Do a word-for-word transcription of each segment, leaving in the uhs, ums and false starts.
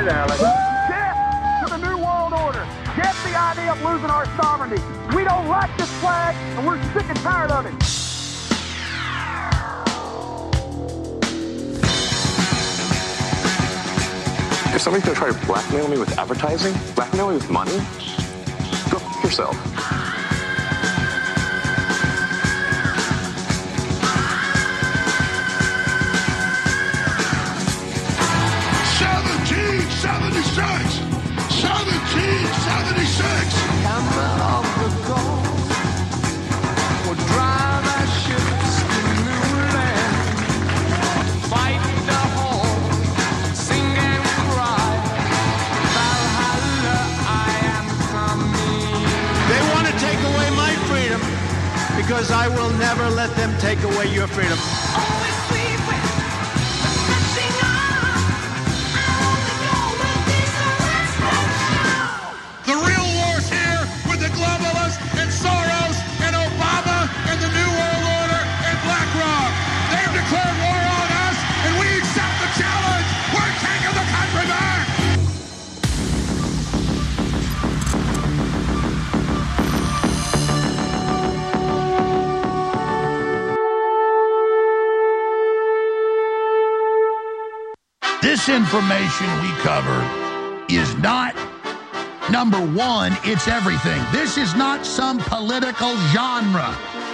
it, Alex. Death to the New World Order. Death the idea of losing our sovereignty. We don't like this flag, and we're sick and tired of it. If somebody's going to try to blackmail me with advertising, blackmail me with money, go f*** yourself. seventeen seventy-six! seventeen seventy-six! Hammer of the gold will drive our ships to new land. Fight the whole, sing and cry. Valhalla, I am coming. They want to take away my freedom because I will never let them take away your freedom. Always sleep with nothing on. I only know when these arrests go. The real war's here with the globalists and Soros and Obama and the New World Order and BlackRock. They've declared war on us, and we accept the challenge. We're taking the country back. This information we cover is not number one, it's everything. This is not some political genre.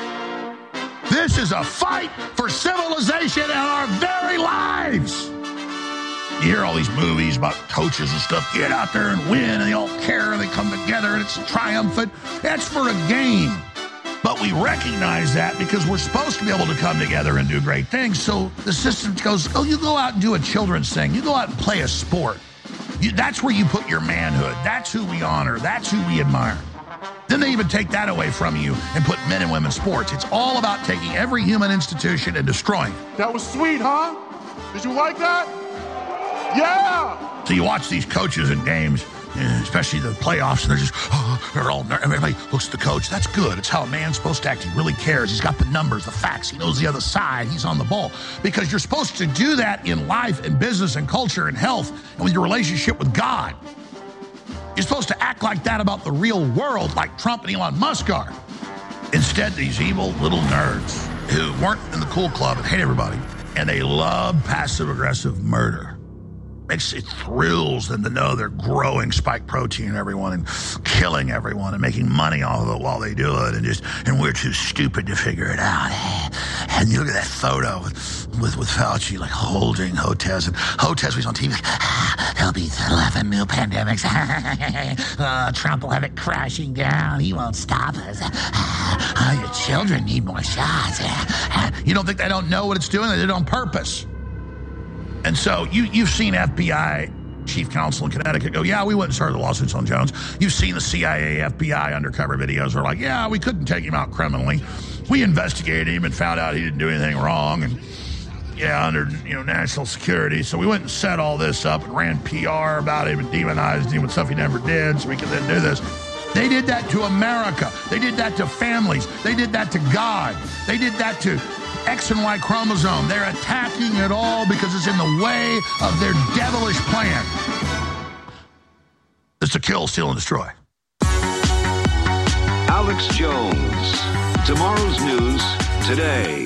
This is a fight for civilization and our very lives. You hear all these movies about coaches and stuff, get out there and win, and they all care, and they come together, and it's triumphant. That's for a game. But we recognize that because we're supposed to be able to come together and do great things. So the system goes, oh, you go out and do a children's thing. You go out and play a sport. You, that's where you put your manhood. That's who we honor. That's who we admire. Then they even take that away from you and put men and women's sports. It's all about taking every human institution and destroying it. That was sweet, huh? Did you like that? Yeah! So you watch these coaches in games, especially the playoffs, and they're just, oh, they're all, everybody looks at the coach. That's good. It's how a man's supposed to act. He really cares. He's got the numbers, the facts. He knows the other side. He's on the ball. Because you're supposed to do that in life and business and culture and health and with your relationship with God. You're supposed to act like that about the real world, like Trump and Elon Musk are. Instead, these evil little nerds who weren't in the cool club and hate everybody, and they love passive-aggressive murder. Makes it thrills them to know they're growing spike protein in everyone and killing everyone and making money off of it while they do it, and just and we're too stupid to figure it out. And you look at that photo with with, with Fauci like holding Hotez, and Hotez was on T V like, ah, there'll be eleven new pandemics. uh, Trump will have it crashing down. He won't stop us. Uh, your children need more shots. Uh, you don't think they don't know what it's doing? They did it on purpose. And so you, you've seen F B I chief counsel in Connecticut go, yeah, we wouldn't start the lawsuits on Jones. You've seen the C I A, F B I undercover videos where like, yeah, we couldn't take him out criminally. We investigated him and found out he didn't do anything wrong. And yeah, under you know national security. So we went and set all this up and ran P R about him and demonized him with stuff he never did so we could then do this. They did that to America. They did that to families. They did that to God. They did that to X and Y chromosome. They're attacking it all because it's in the way of their devilish plan. It's to kill, steal, and destroy. Alex Jones. Tomorrow's news today.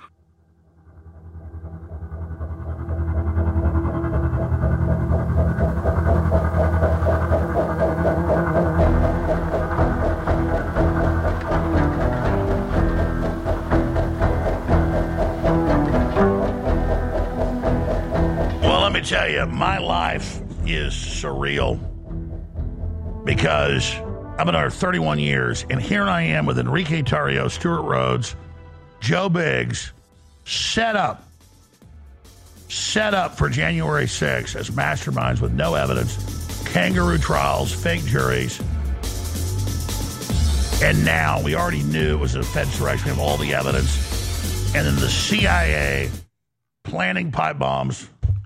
Tell you, my life is surreal because I've been there thirty-one years, and here I am with Enrique Tarrio, Stuart Rhodes, Joe Biggs, set up, set up for January sixth as masterminds with no evidence, kangaroo trials, fake juries, and now we already knew it was a Fed insurrection. We have all the evidence, and then the C I A planning pipe bombs.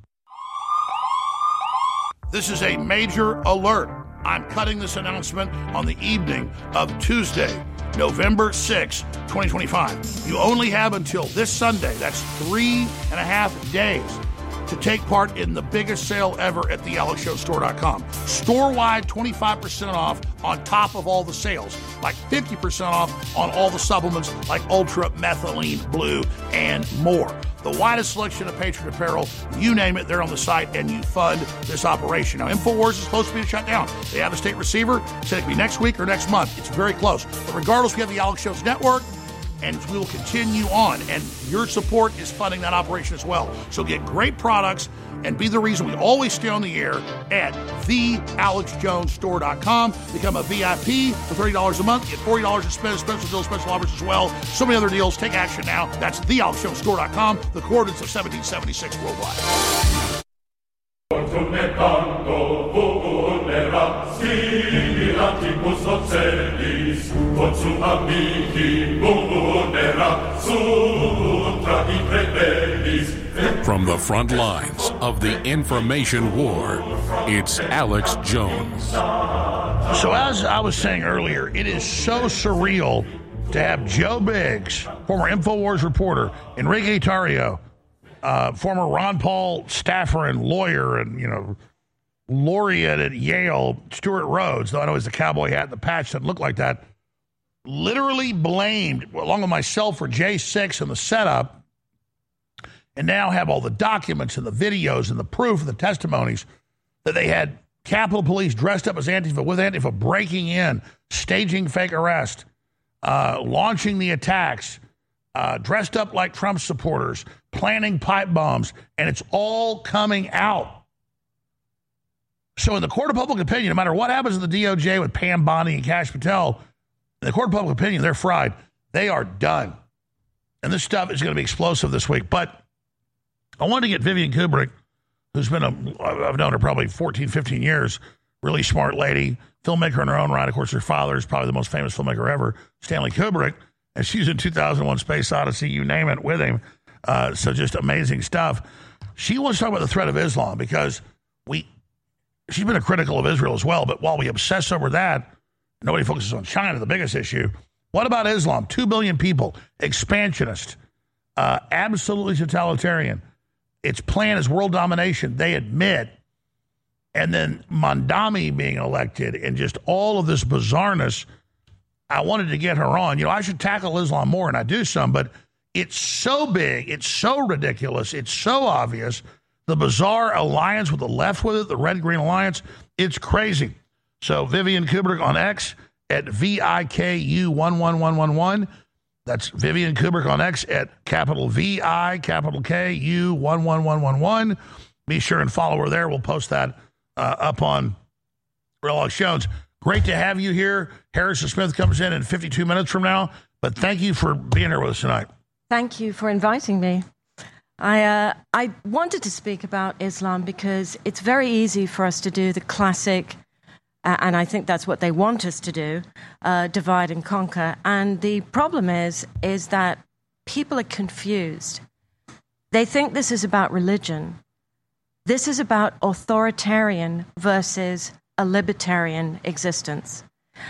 This is a major alert. I'm cutting this announcement on the evening of Tuesday, November sixth, twenty twenty-five. You only have until this Sunday, that's three and a half days, to take part in the biggest sale ever at the alex show store dot com. Store-wide, twenty-five percent off on top of all the sales, like fifty percent off on all the supplements like Ultra, Methylene, Blue, and more. The widest selection of Patriot apparel, you name it, they're on the site, and you fund this operation. Now, InfoWars is supposed to be shut down. They have a state receiver, said it could be next week or next month. It's very close. But regardless, we have the Alex Jones Network, and we will continue on. And your support is funding that operation as well. So get great products and be the reason we always stay on the air at the alex jones store dot com. Become a V I P for thirty dollars a month. Get forty dollars to spend, special deals, special offers as well. So many other deals. Take action now. That's the alex jones store dot com. The coordinates of seventeen seventy-six worldwide. From the front lines of the information war, it's Alex Jones. So as I was saying earlier, it is so surreal to have Joe Biggs, former InfoWars reporter, Enrique Tarrio, uh, former Ron Paul staffer and lawyer and, you know, laureate at Yale, Stuart Rhodes, though I know he's the cowboy hat and the patch doesn't look like that, literally blamed, along with myself, for J six and the setup, and now have all the documents and the videos and the proof and the testimonies that they had Capitol Police dressed up as Antifa, with Antifa, breaking in, staging fake arrest, uh, launching the attacks, uh, dressed up like Trump supporters, planning pipe bombs, and it's all coming out. So in the court of public opinion, no matter what happens in the D O J with Pam Bondi and Kash Patel, in the court of public opinion, they're fried. They are done. And this stuff is going to be explosive this week. But I wanted to get Vivian Kubrick, who's been a, I've known her probably fourteen, fifteen years, really smart lady, filmmaker in her own right. Of course, her father is probably the most famous filmmaker ever, Stanley Kubrick. And she's in two thousand one Space Odyssey, you name it, with him. Uh, so just amazing stuff. She wants to talk about the threat of Islam because we... She's been a critical of Israel as well, but while we obsess over that, nobody focuses on China, the biggest issue. What about Islam? Two billion people, expansionist, uh, absolutely totalitarian. Its plan is world domination, they admit. And then Mondami being elected and just all of this bizarreness. I wanted to get her on. You know, I should tackle Islam more, and I do some, but it's so big, it's so ridiculous, it's so obvious. The bizarre alliance with the left with it, the Red-Green Alliance, it's crazy. So Vivian Kubrick on X at V I K U one one one one one. That's Vivian Kubrick on X at capital V I, capital K U one one one one one. Be sure and follow her there. We'll post that uh, up on Real Alex Jones. Great to have you here. Harrison Smith comes in in fifty-two minutes from now. But thank you for being here with us tonight. Thank you for inviting me. I uh, I wanted to speak about Islam because it's very easy for us to do the classic, uh, and I think that's what they want us to do, uh, divide and conquer. And the problem is, is that people are confused. They think this is about religion. This is about authoritarian versus a libertarian existence.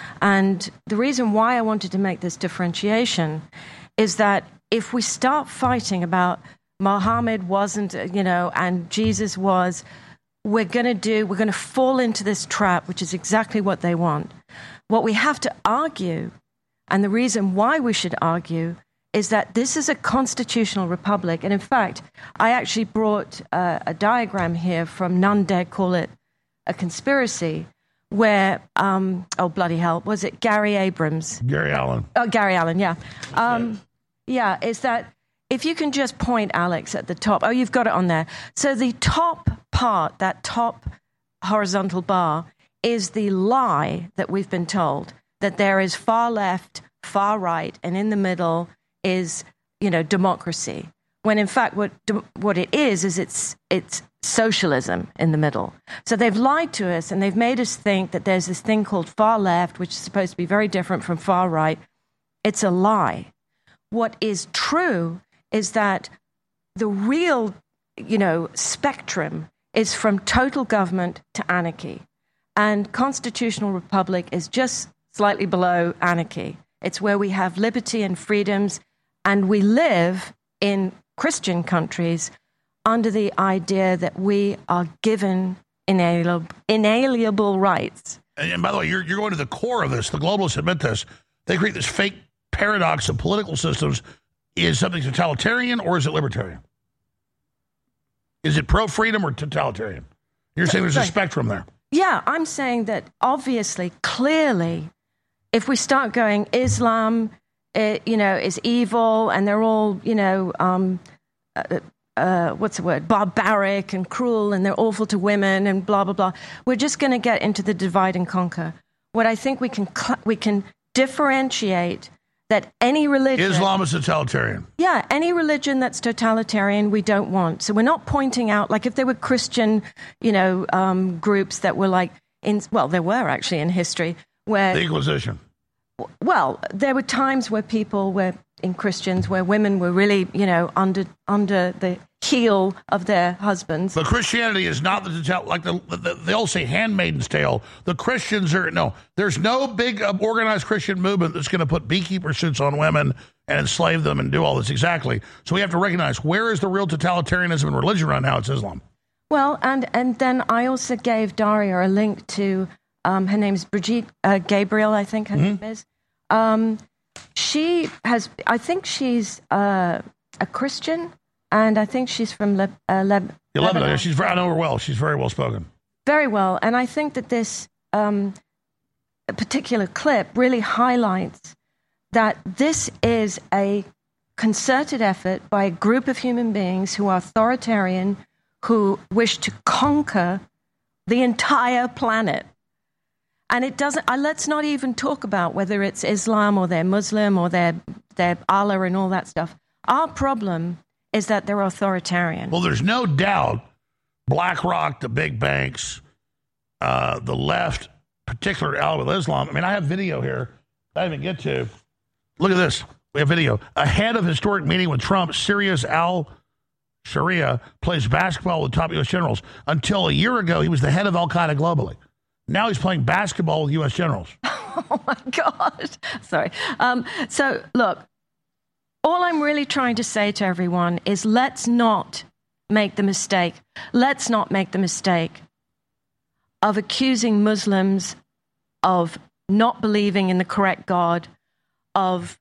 And the reason why I wanted to make this differentiation is that if we start fighting about Muhammad wasn't, you know, and Jesus was, we're going to do, we're going to fall into this trap, which is exactly what they want. What we have to argue, and the reason why we should argue, is that this is a constitutional republic. And in fact, I actually brought uh, a diagram here from None Dare Call It a Conspiracy, where, um, oh, bloody hell, was it Gary Abrams? Gary Allen. Oh, Gary Allen, yeah. Um, yeah, is that... If you can just point, Alex, at the top. Oh, you've got it on there. So the top part, that top horizontal bar, is the lie that we've been told, that there is far left, far right, and in the middle is, you know, democracy. When in fact what what it is, is it's it's socialism in the middle. So they've lied to us, and they've made us think that there's this thing called far left, which is supposed to be very different from far right. It's a lie. What is true is that the real, you know, spectrum is from total government to anarchy. And constitutional republic is just slightly below anarchy. It's where we have liberty and freedoms, and we live in Christian countries under the idea that we are given inalienable, inalienable rights. And, and by the way, you're, you're going to the core of this. The globalists admit this. They create this fake paradox of political systems. Is something totalitarian or is it libertarian? Is it pro-freedom or totalitarian? You're saying there's a spectrum there. Yeah, I'm saying that obviously, clearly, if we start going Islam, it, you know, is evil and they're all, you know, um, uh, uh, what's the word, barbaric and cruel and they're awful to women and blah, blah, blah. We're just going to get into the divide and conquer. What I think we can cl- we can differentiate that any religion... Islam is totalitarian. Yeah, any religion that's totalitarian we don't want. So we're not pointing out, like if there were Christian, you know, um, groups that were like, in well, there were actually in history where... The Inquisition. Well, there were times where people were, in Christians, where women were really, you know, under under the heel of their husbands. But Christianity is not the total, like the, the they all say Handmaid's Tale. The Christians are, no, there's no big uh, organized Christian movement that's going to put beekeeper suits on women and enslave them and do all this. Exactly. So we have to recognize, where is the real totalitarianism in religion right now? It's Islam. Well, and, and then I also gave Daria a link to, um, her name's Brigitte uh, Gabriel, I think her mm-hmm. name is. Um, she has, I think she's uh, a Christian, and I think she's from Le- uh, Le- yeah, Lebanon. Yeah, she's, I know her well. She's very well spoken. Very well. And I think that this um, particular clip really highlights that this is a concerted effort by a group of human beings who are authoritarian, who wish to conquer the entire planet. And it doesn't, uh, let's not even talk about whether it's Islam or they're Muslim or they're, they're Allah and all that stuff. Our problem is that they're authoritarian. Well, there's no doubt BlackRock, the big banks, uh, the left, particularly out with Islam. I mean, I have video here I didn't even get to. Look at this. We have video. Ahead of historic meeting with Trump, Syria's al-Sharia plays basketball with top U S generals. Until a year ago, he was the head of Al-Qaeda globally. Now he's playing basketball with U S generals. Oh, my God. Sorry. Um, so, look, all I'm really trying to say to everyone is let's not make the mistake. Let's not make the mistake of accusing Muslims of not believing in the correct God, of,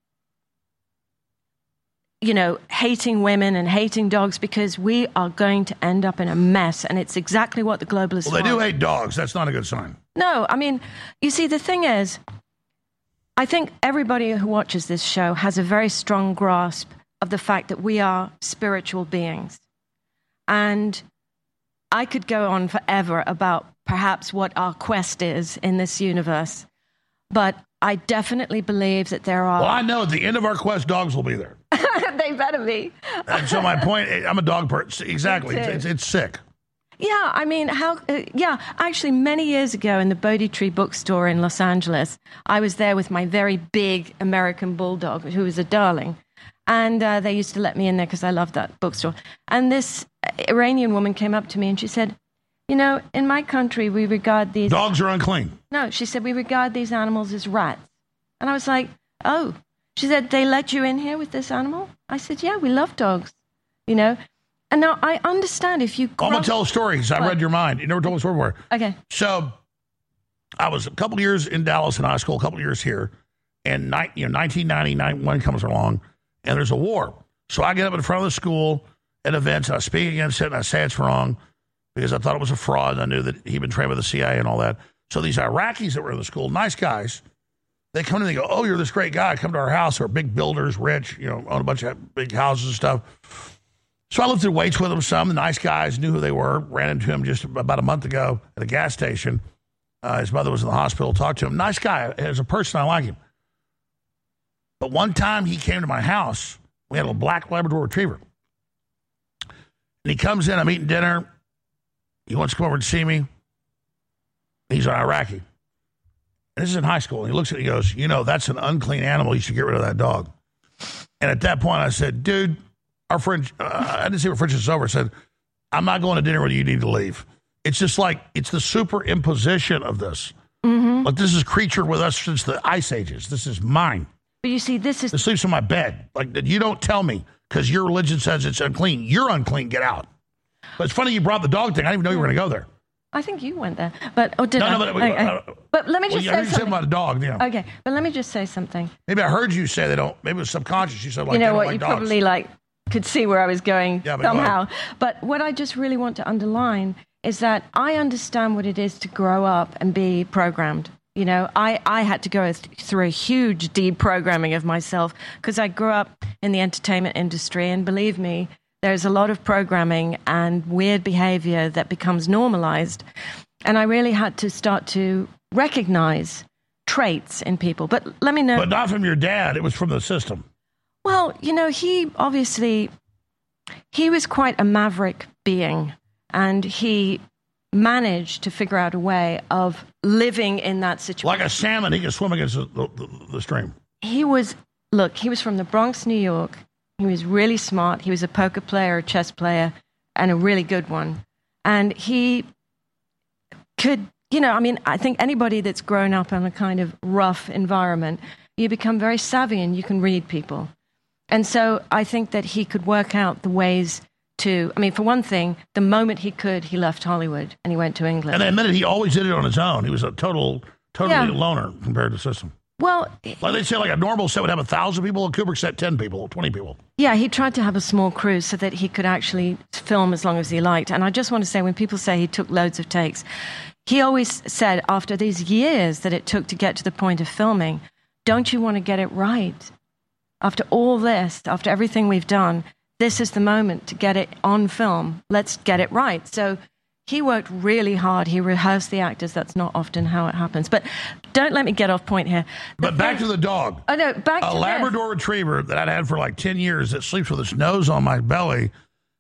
you know, hating women and hating dogs, because we are going to end up in a mess. And it's exactly what the globalists Well, they want. do hate dogs. That's not a good sign. No, I mean, you see, the thing is, I think everybody who watches this show has a very strong grasp of the fact that we are spiritual beings. And I could go on forever about perhaps what our quest is in this universe. But I definitely believe that there are... Well, I know at the end of our quest, dogs will be there. They better be. And so my point, I'm a dog person. Exactly. It's, it's, it's sick. Yeah, I mean, how? Uh, yeah, actually, many years ago in the Bodhi Tree bookstore in Los Angeles, I was there with my very big American bulldog, who was a darling. And uh, they used to let me in there because I loved that bookstore. And this Iranian woman came up to me and she said, you know, in my country, we regard these... Dogs are unclean. No, she said, we regard these animals as rats. And I was like, oh. She said, they let you in here with this animal? I said, yeah, we love dogs, you know. And now I understand if you... Grow- I'm going to tell a story because I what? read your mind. You never told me a story before. Okay. So I was a couple years in Dallas in high school, a couple years here, and ni- you know, nineteen ninety-one comes along, and there's a war. So I get up in front of the school at events, and I speak against it, and I say it's wrong because I thought it was a fraud, and I knew that he'd been trained by the C I A and all that. So these Iraqis that were in the school, nice guys, they come in and they go, oh, you're this great guy. Come to our house. We're big builders, rich, you know, own a bunch of big houses and stuff. So I lifted weights with them some. The nice guys knew who they were. Ran into him just about a month ago at a gas station. Uh, his mother was in the hospital. Talked to him. Nice guy. As a person, I like him. But one time he came to my house. We had a black Labrador Retriever. And he comes in. I'm eating dinner. He wants to come over and see me. He's an Iraqi. And this is in high school. And he looks at me and he goes, you know, that's an unclean animal. You should get rid of that dog. And at that point, I said, dude, our friend, uh, I didn't say our friendship is over. I said, I'm not going to dinner with you. You need to leave. It's just like, it's the superimposition of this. Mm-hmm. Like, this is creature with us since the ice ages. This is mine. But you see, this is... This sleeps in my bed. Like, you don't tell me because your religion says it's unclean. You're unclean. Get out. But it's funny you brought the dog thing. I didn't even know you were going to go there. I think you went there, but oh, did no, I? No, but, okay. uh, but let me just well, say you something about a dog. Yeah. Okay, but let me just say something. Maybe I heard you say they don't. Maybe it was subconscious. You said like you know they don't what? like you dogs. probably like could see where I was going yeah, but somehow. But what I just really want to underline is that I understand what it is to grow up and be programmed. You know, I, I had to go through a huge deprogramming of myself because I grew up in the entertainment industry, and believe me, there's a lot of programming and weird behavior that becomes normalized. And I really had to start to recognize traits in people. But let me know. But not from your dad. It was from the system. Well, you know, he obviously, he was quite a maverick being. And he managed to figure out a way of living in that situation. Like a salmon, he can swim against the, the, the stream. He was, look, he was from the Bronx, New York. He was really smart. He was a poker player, a chess player, and a really good one. And he could, you know, I mean, I think anybody that's grown up in a kind of rough environment, you become very savvy and you can read people. And so I think that he could work out the ways to, I mean, for one thing, the moment he could, he left Hollywood and he went to England. And they admitted he always did it on his own. He was a total, totally Yeah. loner compared to the system. Well, Like they say, like a normal set would have a thousand people, a Kubrick set ten people, twenty people. yeah, he tried to have a small crew so that he could actually film as long as he liked. And I just want to say, when people say he took loads of takes, he always said after these years that it took to get to the point of filming, don't you want to get it right? After all this, after everything we've done, this is the moment to get it on film. Let's get it right. So he worked really hard. He rehearsed the actors. That's not often how it happens. But don't let me get off point here. The But back thing- to the dog. Oh, no, back A to Labrador Retriever that I'd had for like ten years that sleeps with its nose on my belly.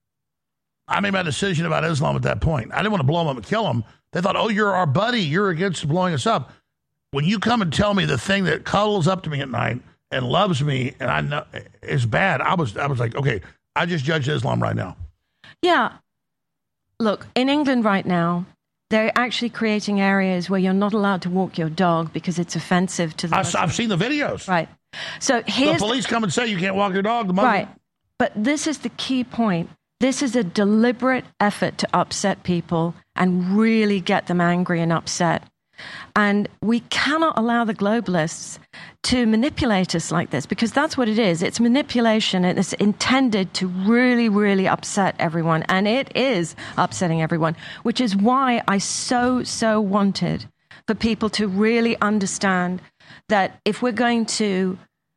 I made my decision about Islam at that point. I didn't want to blow him up and kill him. They thought, oh, you're our buddy. You're against blowing us up. When you come and tell me the thing that cuddles up to me at night and loves me and I know is bad, I was I was like, okay, I just judged Islam right now. Yeah. Look, in England right now, they're actually creating areas where you're not allowed to walk your dog because it's offensive to the I've, Muslims. I've seen the videos. Right. So The here's police come and say you can't walk your dog. The Muslim- right. But this is the key point. This is a deliberate effort to upset people and really get them angry and upset. And we cannot allow the globalists to manipulate us like this, because that's what it is. It's manipulation, and it's intended to really, really upset everyone. And it is upsetting everyone, which is why I so, so wanted for people to really understand that if we're going to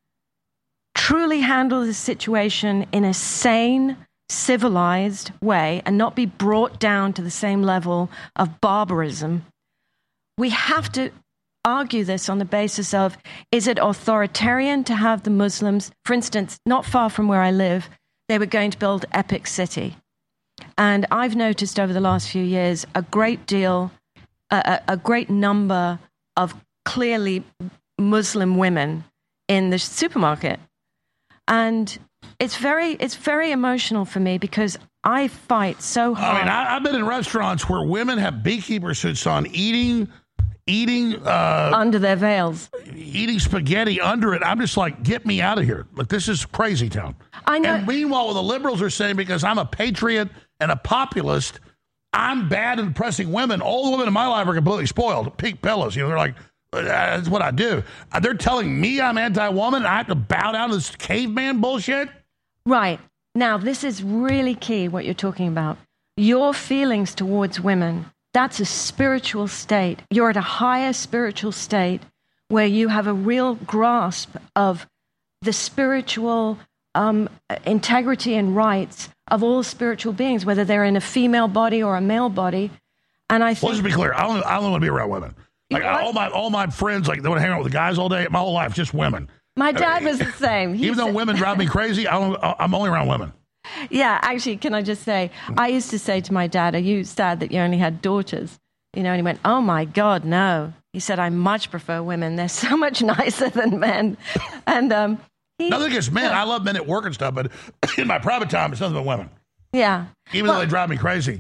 truly handle the situation in a sane, civilized way and not be brought down to the same level of barbarism, we have to argue this on the basis of, is it authoritarian to have the Muslims, for instance, not far from where I live, they were going to build Epic City. And I've noticed over the last few years a great deal, a, a great number of clearly Muslim women in the supermarket. And it's very, it's very emotional for me because I fight so hard. I mean, I, I've been in restaurants where women have beekeeper suits on, eating, eating, uh, under their veils, eating spaghetti under it. I'm just like, get me out of here! Like, this is crazy town. I know. And meanwhile, the liberals are saying because I'm a patriot and a populist, I'm bad at oppressing women. All the women in my life are completely spoiled, pink pillows. You know, they're like, that's what I do. They're telling me I'm anti-woman. I have to bow down to this caveman bullshit. Right. Now, this is really key, what you're talking about. Your feelings towards women, that's a spiritual state. You're at a higher spiritual state where you have a real grasp of the spiritual um, integrity and rights of all spiritual beings, whether they're in a female body or a male body. And I think... Well, let's be clear. I only, I only want to be around women. Like, You know all my all my friends, like, they want to hang out with the guys all day. My whole life, just women. My dad was the same. He Even though said- women drive me crazy, I don't, I'm only around women. Yeah, actually, can I just say, I used to say to my dad, are you sad that you only had daughters? You know, and he went, oh my God, no. He said, I much prefer women. They're so much nicer than men. And um, he, Nothing against men. I love men at work and stuff, but in my private time, it's nothing but women. yeah. Even well, though they drive me crazy.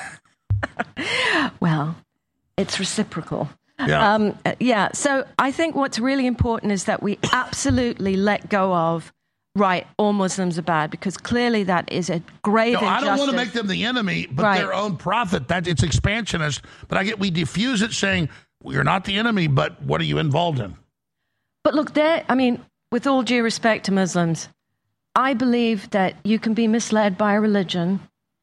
Well, it's reciprocal. Yeah. Um, yeah. So I think what's really important is that we absolutely let go of right, all Muslims are bad, because clearly that is a grave No, I injustice. don't want to make them the enemy, but Right. their own prophet. That it's expansionist. But I get we diffuse it saying we're not the enemy, but what are you involved in? But look, there. I mean, with all due respect to Muslims, I believe that you can be misled by a religion.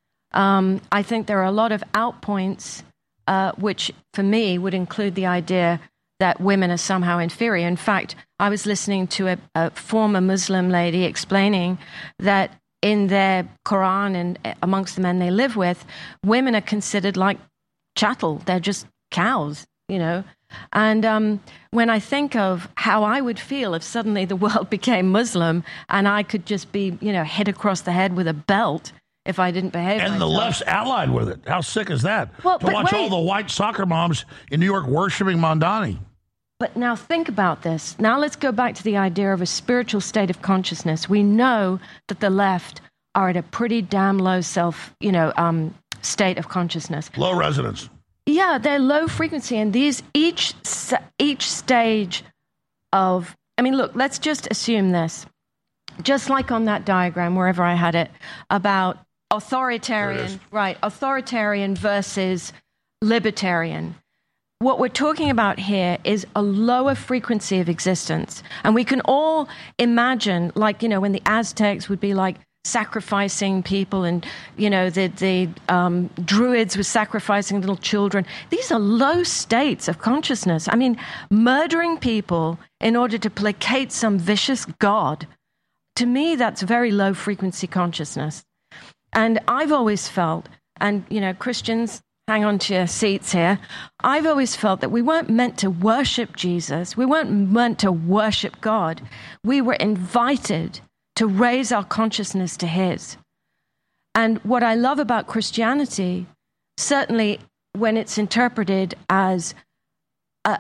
Um, I think there are a lot of outpoints, uh, which for me would include the idea that women are somehow inferior. In fact, I was listening to a, a former Muslim lady explaining that in their Quran and amongst the men they live with, women are considered like chattel. They're just cows, you know. And um, when I think of how I would feel if suddenly the world became Muslim and I could just be, you know, hit across the head with a belt if I didn't behave And myself. the left's allied with it. How sick is that? Well, to but watch all wait. the white soccer moms in New York worshiping Mondani. But now think about this. Now let's go back to the idea of a spiritual state of consciousness. We know that the left are at a pretty damn low self, you know, um, state of consciousness. Low resonance. Yeah, they're low frequency, and these each s- each stage of. I mean, look. Let's just assume this. Just like on that diagram, wherever I had it, about authoritarian, right? Authoritarian versus libertarian. What we're talking about here is a lower frequency of existence. And we can all imagine, like, you know, when the Aztecs would be like sacrificing people and, you know, the, the um, Druids were sacrificing little children. These are low states of consciousness. I mean, murdering people in order to placate some vicious god, to me, that's very low frequency consciousness. And I've always felt, and, you know, Christians, hang on to your seats here. I've always felt that we weren't meant to worship Jesus. We weren't meant to worship God. We were invited to raise our consciousness to His. And what I love about Christianity, certainly when it's interpreted as uh,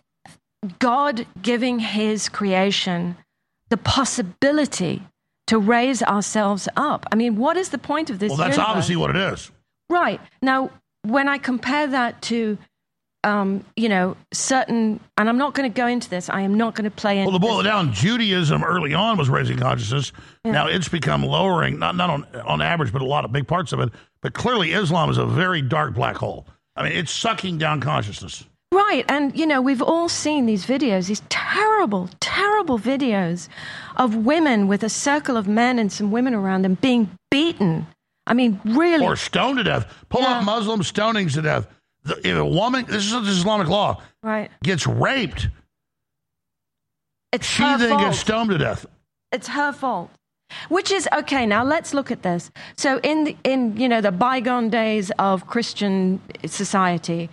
God giving His creation the possibility to raise ourselves up. I mean, what is the point of this Well, that's universe? obviously what it is. Right. Now, when I compare that to, um, you know, certain, and I'm not going to go into this, I am not going to play into Well, to boil it this. down, Judaism early on was raising consciousness. Yeah. Now it's become lowering, not not on, on average, but a lot of big parts of it. But clearly Islam is a very dark black hole. I mean, it's sucking down consciousness. Right. And, you know, we've all seen these videos, these terrible, terrible videos of women with a circle of men and some women around them being beaten. I mean, really. Or stoned to death. Pull Yeah. up Muslim stonings to death. The, if a woman, this is Islamic law, Right. gets raped, It's she her then fault. gets stoned to death. It's her fault. Which is okay. Now let's look at this. So in the, in you know the bygone days of Christian society,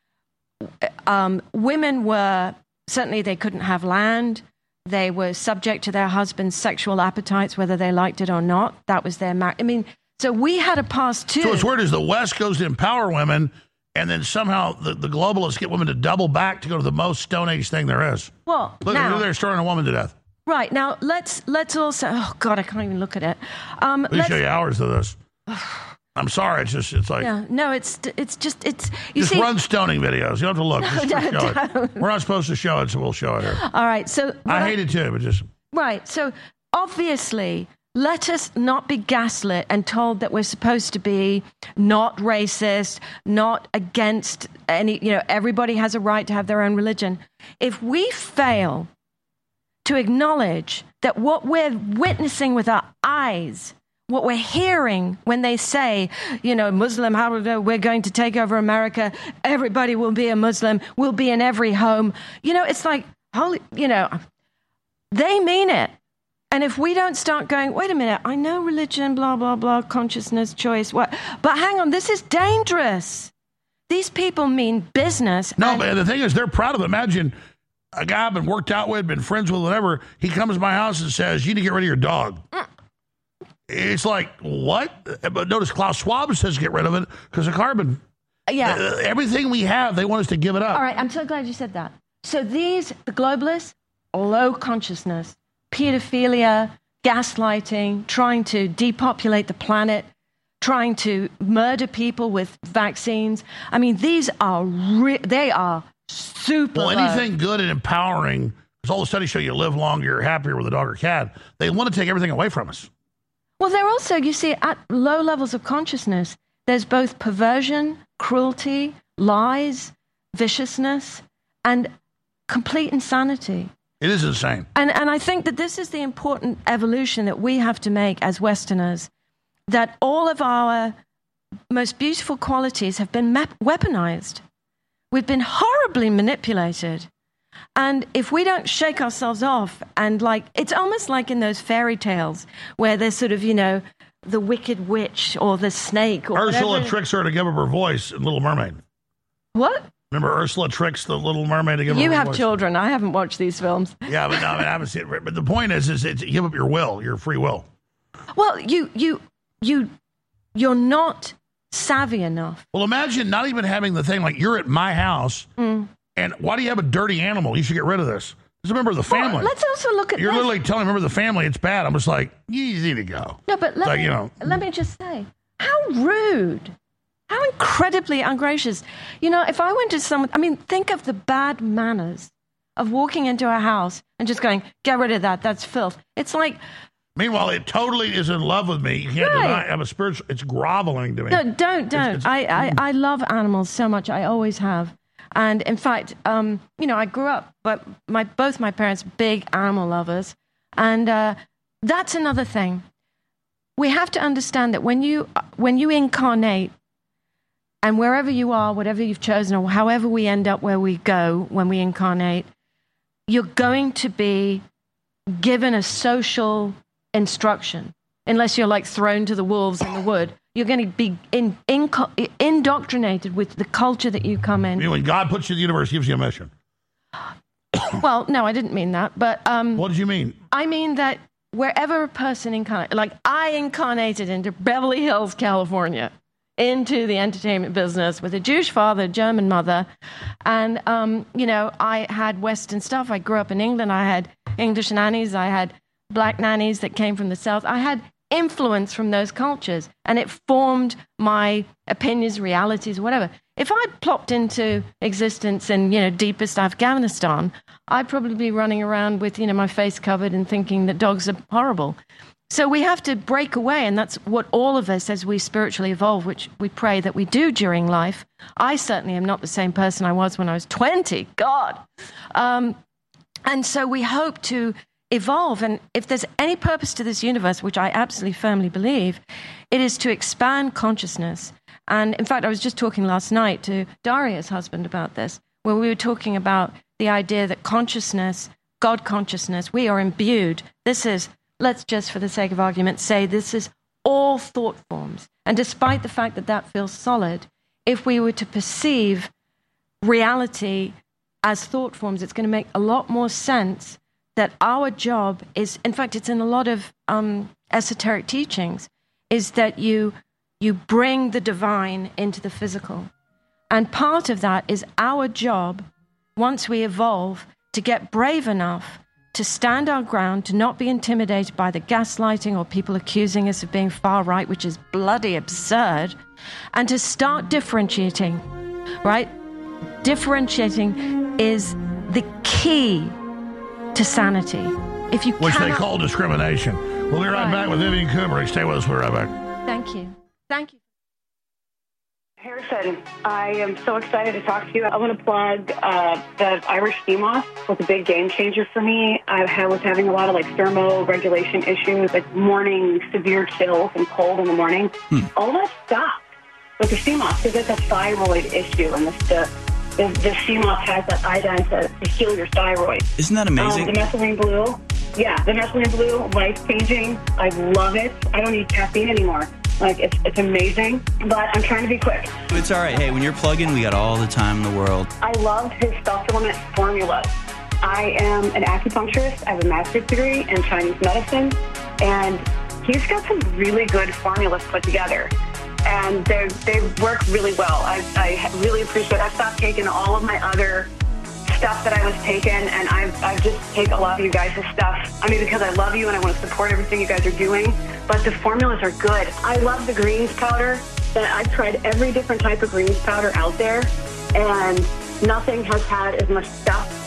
um, women were certainly they couldn't have land. They were subject to their husband's sexual appetites, whether they liked it or not. That was their mar- I mean, so we had a past too. So what's weird is the West goes to empower women, and then somehow the, the globalists get women to double back to go to the most Stone Age thing there is. Well, Look now, at they're stoning a woman to death. right now let's let's also. Oh God, I can't even look at it. Um, Let me let's- show you hours of this. I'm sorry, it's just it's like Yeah, no, it's it's just it's you just see. run stoning videos. You don't have to look. Just no, show it. don't. We're not supposed to show it, so we'll show it here. All right, so I what hate it too, but just Right. So obviously, let us not be gaslit and told that we're supposed to be not racist, not against any, you know, everybody has a right to have their own religion. If we fail to acknowledge that what we're witnessing with our eyes, what we're hearing when they say, you know, Muslim, how we're going to take over America, everybody will be a Muslim, we'll be in every home. You know, it's like, holy, you know, they mean it. And if we don't start going, wait a minute, I know religion, blah, blah, blah, consciousness, choice, what? But hang on, this is dangerous. These people mean business. no. and- But the thing is, they're proud of it. Imagine a guy I've been worked out with, been friends with, whatever. He comes to my house and says, "You need to get rid of your dog." Mm. It's like what? But notice Klaus Schwab says get rid of it because of carbon. yeah. Uh, everything we have, they want us to give it up. All right, I'm so glad you said that. So these, the globalists, low consciousness, pedophilia, gaslighting, trying to depopulate the planet, trying to murder people with vaccines. I mean, these are, re- they are super Well, low. anything good and empowering, Because all the studies show you live longer, you're happier with a dog or cat. They want to take everything away from us. Well, they're also, you see, at low levels of consciousness, there's both perversion, cruelty, lies, viciousness, and complete insanity. It is insane. And and I think that this is the important evolution that we have to make as Westerners, that all of our most beautiful qualities have been map- weaponized. We've been horribly manipulated. And if we don't shake ourselves off and like, it's almost like in those fairy tales where there's sort of, you know, the wicked witch or the snake or Ursula whatever. tricks her to give up her voice in Little Mermaid. What? Remember Ursula tricks the Little Mermaid to give You her have voice? children. I haven't watched these films. Yeah, but no, I, mean, I haven't seen it. But the point is, is it's, give up your will, your free will. Well, you, you, you, you're not savvy enough. Well, imagine not even having the thing like you're at my house, mm. and why do you have a dirty animal? You should get rid of this. Just remember the family. Well, let's also look at You're this. literally telling, remember the family, it's bad. I'm just like, easy to go. No, but let, like, me, you know, let me just say, how rude. How incredibly ungracious. You know, if I went to someone, I mean, think of the bad manners of walking into a house and just going, get rid of that, that's filth. It's like... Meanwhile, it totally is in love with me. You can't right. deny I'm a spiritual, it's groveling to me. No, don't, don't. It's, it's, I, I, I love animals so much. I always have. And in fact, um, you know, I grew up, but my both my parents, big animal lovers. And uh, that's another thing. We have to understand that when you when you incarnate, and wherever you are, whatever you've chosen, or however we end up where we go when we incarnate, you're going to be given a social instruction. Unless you're like thrown to the wolves in the wood, you're going to be in, in, indoctrinated with the culture that you come in. I mean, when God puts you in the universe, he gives you a mission. Well, no, I didn't mean that. But um, what did you mean? I mean that wherever a person incarnates, like I incarnated into Beverly Hills, California, into the entertainment business with a Jewish father, a German mother. And, um, you know, I had Western stuff. I grew up in England. I had English nannies. I had black nannies that came from the South. I had influence from those cultures, and it formed my opinions, realities, whatever. If I plopped into existence in, you know, deepest Afghanistan, I'd probably be running around with, you know, my face covered and thinking that dogs are horrible. So we have to break away, and that's what all of us, as we spiritually evolve, which we pray that we do during life. I certainly am not the same person I was when I was twenty. God. Um, and so we hope to evolve, and if there's any purpose to this universe, which I absolutely firmly believe, it is to expand consciousness. And in fact, I was just talking last night to Daria's husband about this, where we were talking about the idea that consciousness, God consciousness, we are imbued. This is, let's just for the sake of argument say this is all thought forms. And despite the fact that that feels solid, if we were to perceive reality as thought forms, it's going to make a lot more sense that our job is, in fact, it's in a lot of um, esoteric teachings, is that you you bring the divine into the physical. And part of that is our job, once we evolve, to get brave enough to stand our ground, to not be intimidated by the gaslighting or people accusing us of being far right, which is bloody absurd, and to start differentiating, right? Differentiating is the key to sanity. If you Which cannot... they call discrimination. We'll be right, right. back with Vivian Kubrick. Stay with us. We'll be right back. Thank you. Thank you. Harrison, I am so excited to talk to you. I want to plug uh, the Irish sea moss was a big game changer for me. I was having a lot of like thermoregulation issues, like morning severe chills and cold in the morning. Hmm. All that stopped with the sea moss because it's a thyroid issue, and the the, the sea moss has that iodine to, to heal your thyroid. Isn't that amazing? Um, the methylene blue, yeah, the methylene blue, life changing. I love it. I don't need caffeine anymore. Like, it's, it's amazing, but I'm trying to be quick. It's all right. Hey, when you're plugging, we got all the time in the world. I love his supplement formula. I am an acupuncturist. I have a master's degree in Chinese medicine, and he's got some really good formulas put together, and they they work really well. I, I really appreciate it. I've stopped taking all of my other stuff that I was taking, and I've, I've just take a lot of you guys' stuff. I mean, because I love you and I want to support everything you guys are doing, but the formulas are good. I love the greens powder. I've tried every different type of greens powder out there, and nothing has had as much stuff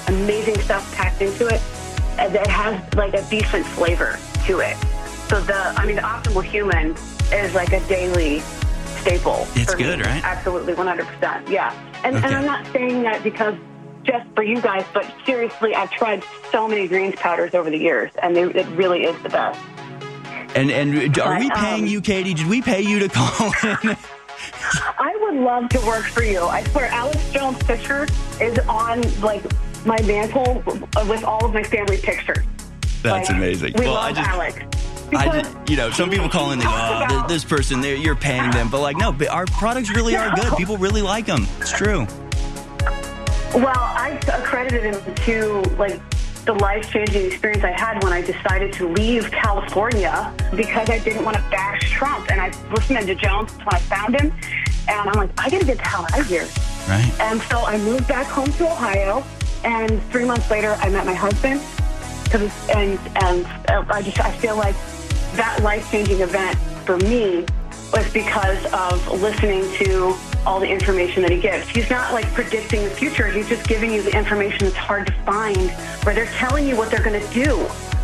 amazing stuff packed into it that has like a decent flavor to it. So the, I mean, the Optimal Human is like a daily staple. It's for good, me. right? Absolutely, one hundred percent. Yeah. And, Okay. and I'm not saying that because just for you guys, but seriously, I've tried so many greens powders over the years, and they, it really is the best. And and are But, we paying um, you, Katie? Did we pay you to call in? I would love to work for you. I swear, Alex Jones' picture is on like my mantle with all of my family pictures. That's Like, amazing. We Well, love I just- Alex. I Because just, you know, some people call in, they go, talk oh, about- this person, they're- you're paying them. But like, no, but our products really are good. People really like them. It's true. Well, I accredited him to like the life-changing experience I had when I decided to leave California because I didn't want to bash Trump. And I listened to Jones when I found him, and I'm like, I got to get the hell out of here. Right. And so I moved back home to Ohio, and three months later, I met my husband. Cause, and and I just I feel like that life-changing event for me was because of listening to all the information that he gives. He's not like predicting the future. He's just giving you the information that's hard to find, where they're telling you what they're going to do.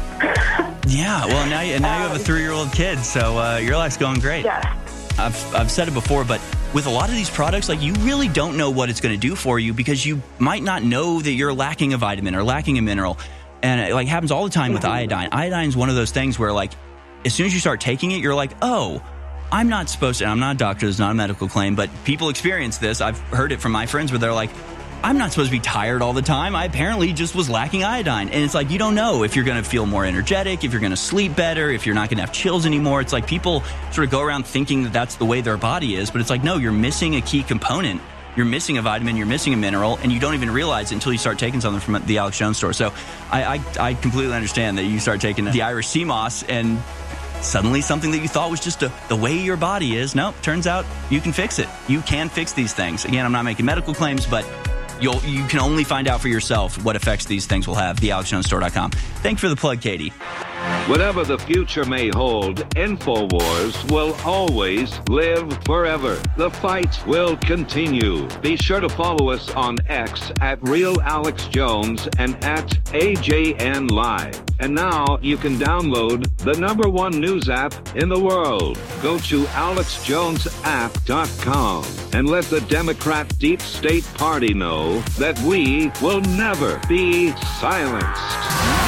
Yeah. Well, now, you, now you have a three-year-old kid, so uh, your life's going great. Yes. I've, I've said it before, but with a lot of these products, like you really don't know what it's going to do for you because you might not know that you're lacking a vitamin or lacking a mineral. And it like happens all the time with iodine. Iodine is one of those things where like as soon as you start taking it, you're like, oh, I'm not supposed to. And I'm not a doctor. It's not a medical claim, but people experience this. I've heard it from my friends where they're like, I'm not supposed to be tired all the time. I apparently just was lacking iodine. And it's like, you don't know if you're going to feel more energetic, if you're going to sleep better, if you're not going to have chills anymore. It's like people sort of go around thinking that that's the way their body is. But it's like, no, you're missing a key component. You're missing a vitamin, you're missing a mineral, and you don't even realize it until you start taking something from the Alex Jones store. So I, I, I completely understand that you start taking the Irish sea moss and suddenly something that you thought was just a, the way your body is, nope, turns out you can fix it. You can fix these things. Again, I'm not making medical claims, but you'll, you can only find out for yourself what effects these things will have. the alex jones store dot com. Thank you for the plug, Katie. Whatever the future may hold, InfoWars will always live forever. The fight will continue. Be sure to follow us on X at Real Alex Jones and at A J N Live. And now you can download the number one news app in the world. Go to alex jones app dot com and let the Democrat Deep State Party know that we will never be silenced.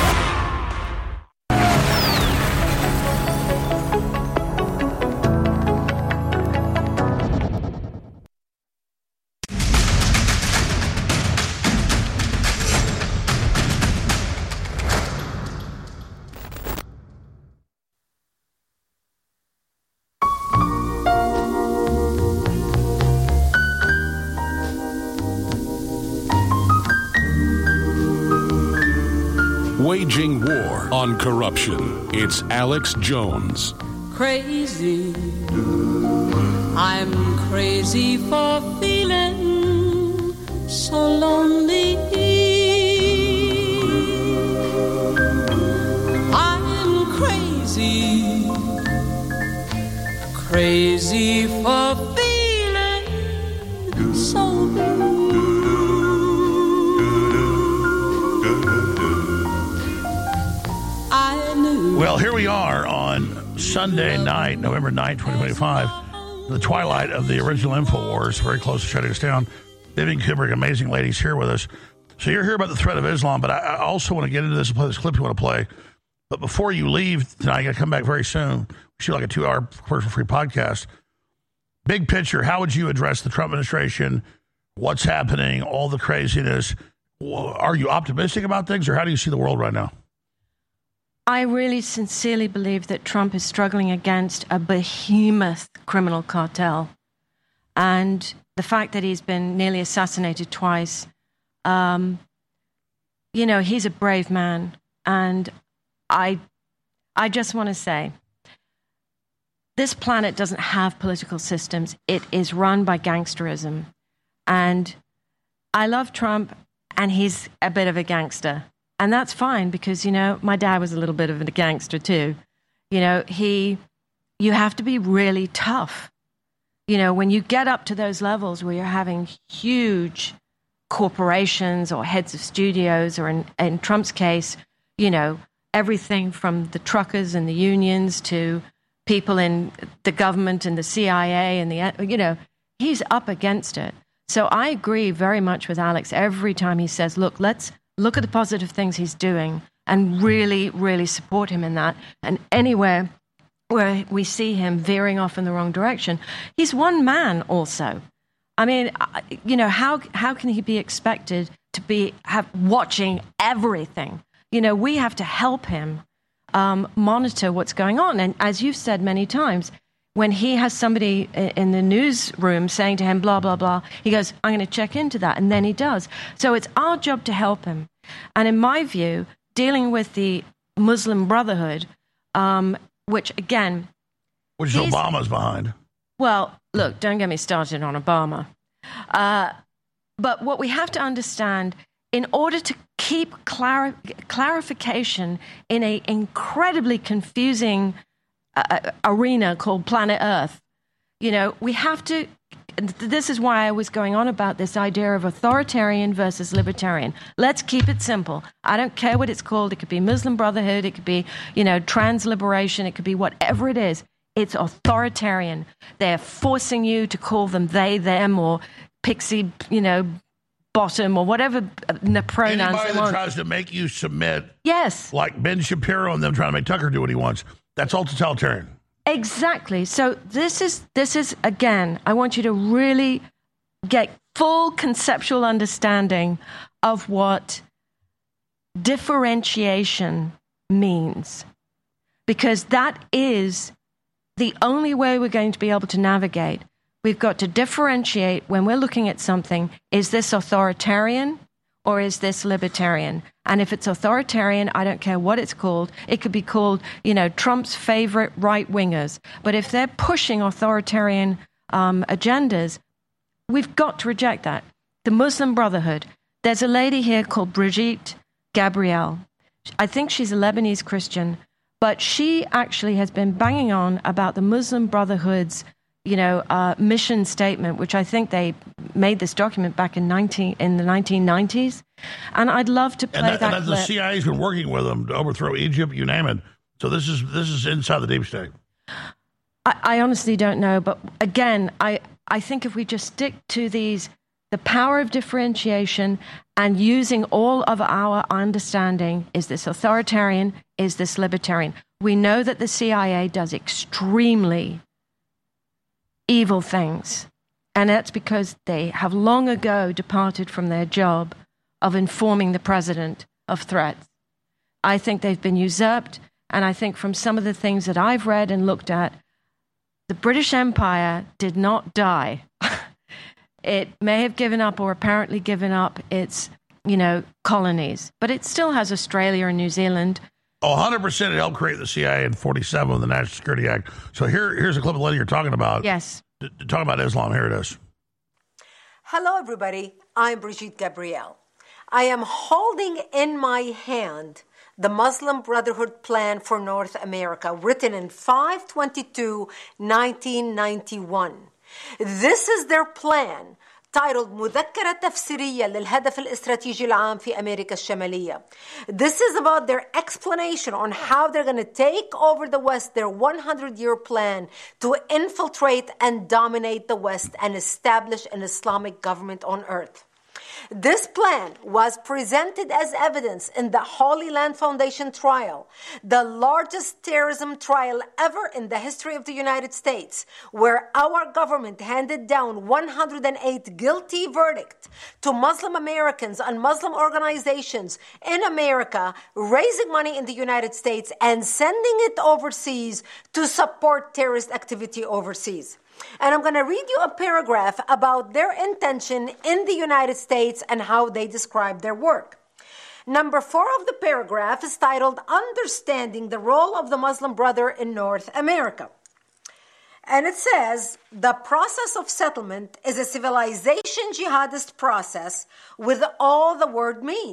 Waging war on corruption. It's Alex Jones. Crazy. I'm crazy for feeling so lonely. I'm crazy. Crazy for feeling so blue. Well, here we are on Sunday night, November ninth, twenty twenty-five, the twilight of the original InfoWars, very close to shutting us down. Vivian Kubrick, amazing ladies here with us. So you're here about the threat of Islam, but I, I also want to get into this and play this clip you want to play. But before you leave tonight, you got to come back very soon. We shoot like a two-hour commercial-free podcast. Big picture, how would you address the Trump administration, what's happening, all the craziness? Are you optimistic about things, or how do you see the world right now? I really sincerely believe that Trump is struggling against a behemoth criminal cartel. And the fact that he's been nearly assassinated twice, um, you know, he's a brave man. And I, I just want to say, this planet doesn't have political systems. It is run by gangsterism. And I love Trump, and he's a bit of a gangster. And that's fine because, you know, my dad was a little bit of a gangster too. You know, he, you have to be really tough. You know, when you get up to those levels where you're having huge corporations or heads of studios, or in, in Trump's case, you know, everything from the truckers and the unions to people in the government and the C I A and the, you know, he's up against it. So I agree very much with Alex every time he says, look, let's look at the positive things he's doing and really, really support him in that. And anywhere where we see him veering off in the wrong direction, he's one man also. I mean, you know, how how can he be expected to be have watching everything? You know, we have to help him um, monitor what's going on. And as you've said many times, when he has somebody in the newsroom saying to him, blah, blah, blah, he goes, I'm going to check into that. And then he does. So it's our job to help him. And in my view, dealing with the Muslim Brotherhood, um, which, again... Which Obama's behind. Well, look, don't get me started on Obama. Uh, but what we have to understand, in order to keep clar- clarification in an incredibly confusing uh, arena called planet Earth, you know, we have to... This is why I was going on about this idea of authoritarian versus libertarian. Let's keep it simple. I don't care what it's called. It could be Muslim Brotherhood. It could be, you know, trans-liberation. It could be whatever it is. It's authoritarian. They're forcing you to call them they, them, or pixie, you know, bottom, or whatever pronouns Anybody they that want. tries to make you submit, yes, like Ben Shapiro and them trying to make Tucker do what he wants, that's all totalitarian. Exactly. So this is, this is again, I want you to really get full conceptual understanding of what differentiation means, because that is the only way we're going to be able to navigate. We've got to differentiate when we're looking at something. Is this authoritarian or is this libertarian? And if it's authoritarian, I don't care what it's called. It could be called, you know, Trump's favorite right-wingers. But if they're pushing authoritarian um, agendas, we've got to reject that. The Muslim Brotherhood. There's a lady here called Brigitte Gabriel. I think she's a Lebanese Christian, but she actually has been banging on about the Muslim Brotherhood's, you know, uh, mission statement, which I think they made this document back in nineteen in the nineteen nineties. And I'd love to play and that, that. And clip. the C I A's been working with them to overthrow Egypt, you name it. So this is this is inside the deep state. I, I honestly don't know, but again, I I think if we just stick to these, the power of differentiation and using all of our understanding, is this authoritarian? Is this libertarian? We know that the C I A does extremely evil things, and that's because they have long ago departed from their job of informing the president of threats. I think they've been usurped, and I think from some of the things that I've read and looked at, the British Empire did not die. It may have given up, or apparently given up, its, you know, colonies, but it still has Australia and New Zealand. Oh, one hundred percent it helped create the C I A in forty-seven with the National Security Act. So here, here's a clip of the lady you're talking about. Yes. T- talking about Islam. Here it is. Hello, everybody. I'm Brigitte Gabriel. I am holding in my hand the Muslim Brotherhood Plan for North America, written in five twenty-two nineteen ninety-one. This is their plan, titled مذكرة تفسيرية للهدف الاستراتيجي العام في أمريكا الشمالية. This is about their explanation on how they're going to take over the West, their one hundred year plan to infiltrate and dominate the West and establish an Islamic government on earth. This plan was presented as evidence in the Holy Land Foundation trial, the largest terrorism trial ever in the history of the United States, where our government handed down one hundred eight guilty verdicts to Muslim Americans and Muslim organizations in America, raising money in the United States and sending it overseas to support terrorist activity overseas. And I'm going to read you a paragraph about their intention in the United States and how they describe their work. Number four of the paragraph is titled Understanding the Role of the Muslim Brother in North America. And it says, the process of settlement is a civilization jihadist process with all the word means.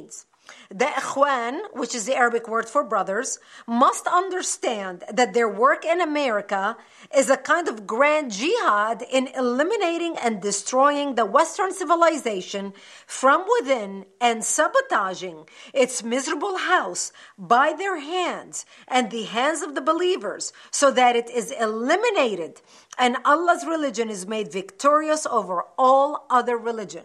The Ikhwan, which is the Arabic word for brothers, must understand that their work in America is a kind of grand jihad in eliminating and destroying the Western civilization from within and sabotaging its miserable house by their hands and the hands of the believers so that it is eliminated and Allah's religion is made victorious over all other religion.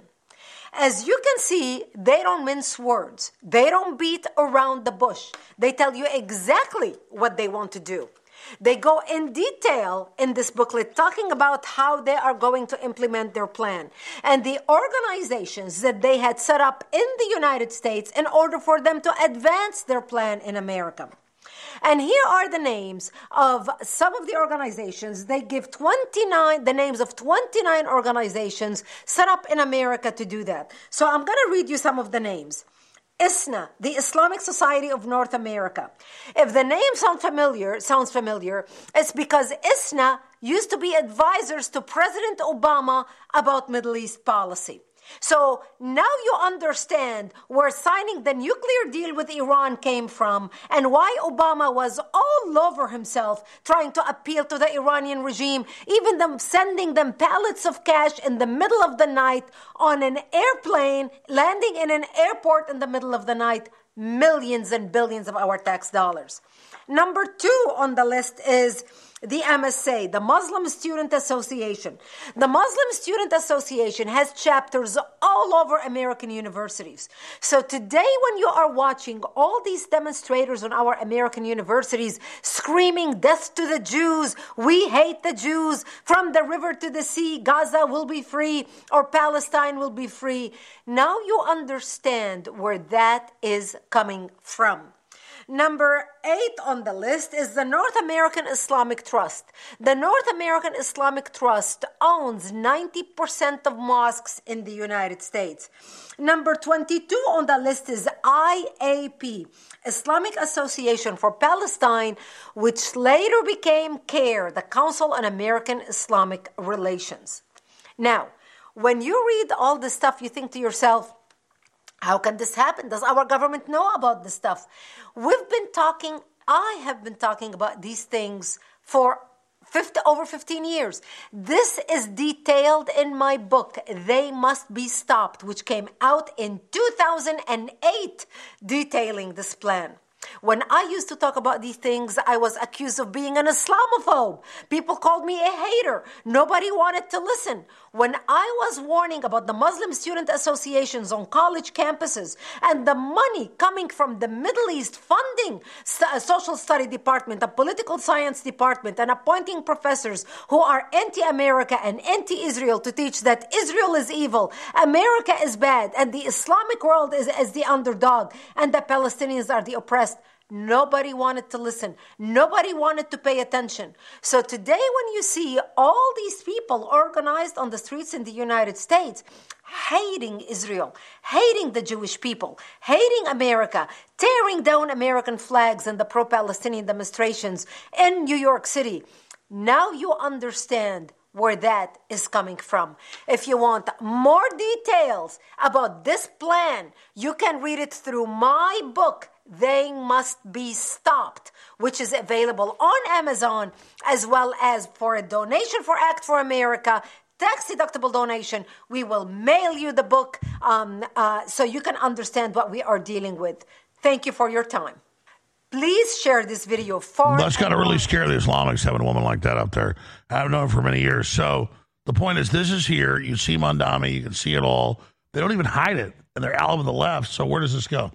As you can see, they don't mince words. They don't beat around the bush. They tell you exactly what they want to do. They go in detail in this booklet talking about how they are going to implement their plan and the organizations that they had set up in the United States in order for them to advance their plan in America. And here are the names of some of the organizations. They give twenty-nine, the names of twenty-nine organizations set up in America to do that. So I'm going to read you some of the names. I S N A, the Islamic Society of North America. If the name sounds familiar, sounds familiar, it's because I S N A used to be advisors to President Obama about Middle East policy. So now you understand where signing the nuclear deal with Iran came from and why Obama was all over himself trying to appeal to the Iranian regime, even them sending them pallets of cash in the middle of the night on an airplane, landing in an airport in the middle of the night, millions and billions of our tax dollars. Number two on the list is the M S A, the Muslim Student Association. The Muslim Student Association has chapters all over American universities. So today when you are watching all these demonstrators on our American universities screaming death to the Jews, we hate the Jews, from the river to the sea, Gaza will be free or Palestine will be free. Now you understand where that is coming from. Number eight on the list is the North American Islamic Trust. The North American Islamic Trust owns ninety percent of mosques in the United States. Number twenty-two on the list is I A P, Islamic Association for Palestine, which later became CARE, the Council on American Islamic Relations. Now, when you read all this stuff, you think to yourself, how can this happen? Does our government know about this stuff? We've been talking, I have been talking about these things for fifty, over fifteen years. This is detailed in my book, They Must Be Stopped, which came out in two thousand eight, detailing this plan. When I used to talk about these things, I was accused of being an Islamophobe. People called me a hater. Nobody wanted to listen. When I was warning about the Muslim student associations on college campuses and the money coming from the Middle East funding a social study department, a political science department, and appointing professors who are anti-America and anti-Israel to teach that Israel is evil, America is bad, and the Islamic world is, is the underdog, and the Palestinians are the oppressed, nobody wanted to listen. Nobody wanted to pay attention. So today when you see all these people organized on the streets in the United States, hating Israel, hating the Jewish people, hating America, tearing down American flags and the pro-Palestinian demonstrations in New York City, now you understand where that is coming from. If you want more details about this plan, you can read it through my book, They Must Be Stopped, which is available on Amazon, as well as for a donation for Act for America, tax-deductible donation. We will mail you the book um, uh, so you can understand what we are dealing with. Thank you for your time. Please share this video far. That's got to really scare the Islamics, having a woman like that up there. I've known her for many years. So the point is, this is here. You see Mondami. You can see it all. They don't even hide it, and they're out of the left. So where does this go?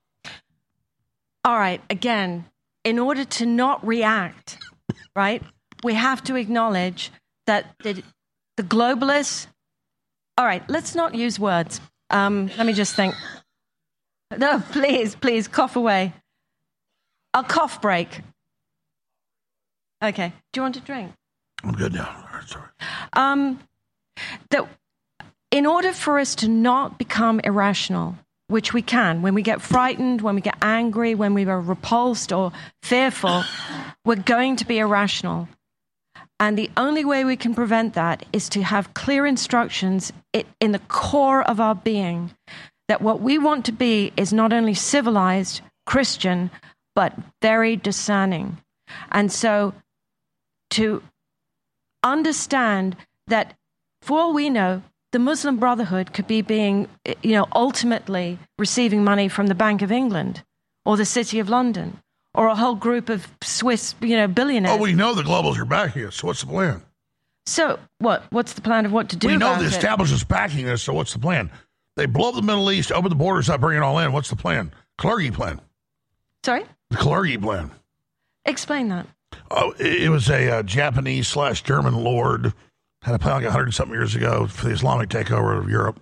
All right. Again, in order to not react, right, we have to acknowledge that the, the globalists. All right. Let's not use words. Um, let me just think. No, please, please, cough away. A cough break. Okay. Do you want a drink? I'm good now. Sorry. Um, that in order for us to not become irrational, which we can, when we get frightened, when we get angry, when we are repulsed or fearful, we're going to be irrational. And the only way we can prevent that is to have clear instructions in the core of our being that what we want to be is not only civilized, Christian, but very discerning. And so to understand that, for all we know, the Muslim Brotherhood could be being, you know, ultimately receiving money from the Bank of England or the City of London or a whole group of Swiss, you know, billionaires. Oh, we know the globals are backing us, so what's the plan? So what? What's the plan of what to do We know about the it? establishment's backing us, so what's the plan? They blow up the Middle East, open the borders up, bring it all in. What's the plan? Kalergi plan. Sorry? The Kalergi plan. Explain that. Oh, it, it was a uh, Japanese slash German lord, had a plan like a hundred something years ago for the Islamic takeover of Europe.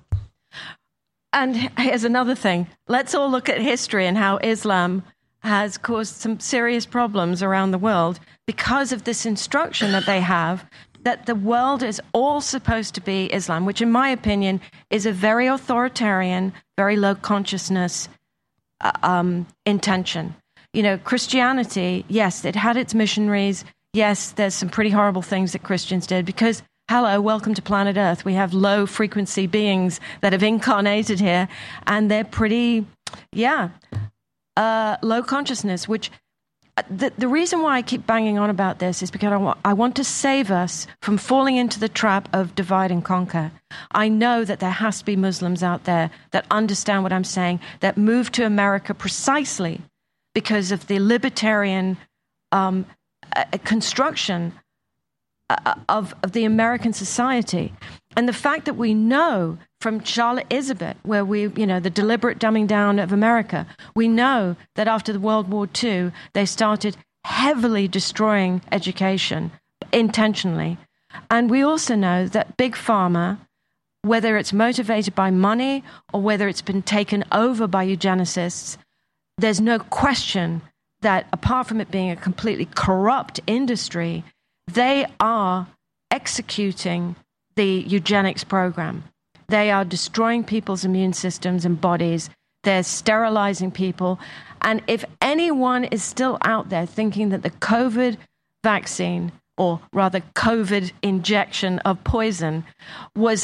And here's another thing. Let's all look at history and how Islam has caused some serious problems around the world because of this instruction that they have that the world is all supposed to be Islam, which in my opinion is a very authoritarian, very low consciousness uh, um, intention. You know, Christianity, yes, it had its missionaries. Yes, there's some pretty horrible things that Christians did because, hello, welcome to planet Earth. We have low frequency beings that have incarnated here, and they're pretty, yeah, uh, low consciousness, which the, the reason why I keep banging on about this is because I want, I want to save us from falling into the trap of divide and conquer. I know that there has to be Muslims out there that understand what I'm saying, that move to America precisely because of the libertarian um, uh, construction uh, of, of the American society. And the fact that we know from Charlotte Elizabeth, where we, you know, the deliberate dumbing down of America, we know that after the World War Two, they started heavily destroying education intentionally. And we also know that Big Pharma, whether it's motivated by money or whether it's been taken over by eugenicists, there's no question that apart from it being a completely corrupt industry, they are executing the eugenics program. They are destroying people's immune systems and bodies. They're sterilizing people. And if anyone is still out there thinking that the COVID vaccine, or rather COVID injection of poison, was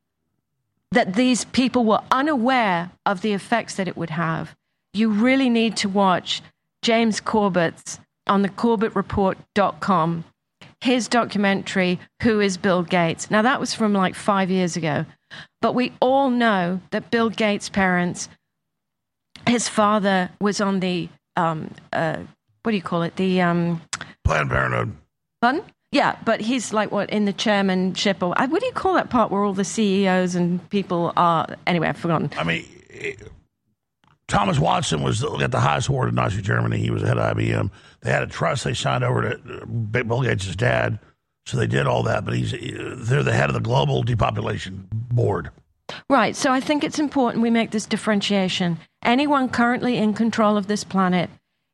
that these people were unaware of the effects that it would have, you really need to watch James Corbett's on the corbett report dot com, his documentary, Who is Bill Gates? Now, that was from like five years ago. But we all know that Bill Gates' parents, his father was on the, um, uh, what do you call it? The um, Planned Parenthood. Pardon? Yeah, but he's like what, in the chairmanship or what do you call that part where all the C E Os and people are? Anyway, I've forgotten. I mean, it, Thomas Watson was at the highest award in Nazi Germany. He was the head of I B M. They had a trust they signed over to Bill Gates' dad. So they did all that, but he's they're the head of the global depopulation board. Right. So I think it's important we make this differentiation. Anyone currently in control of this planet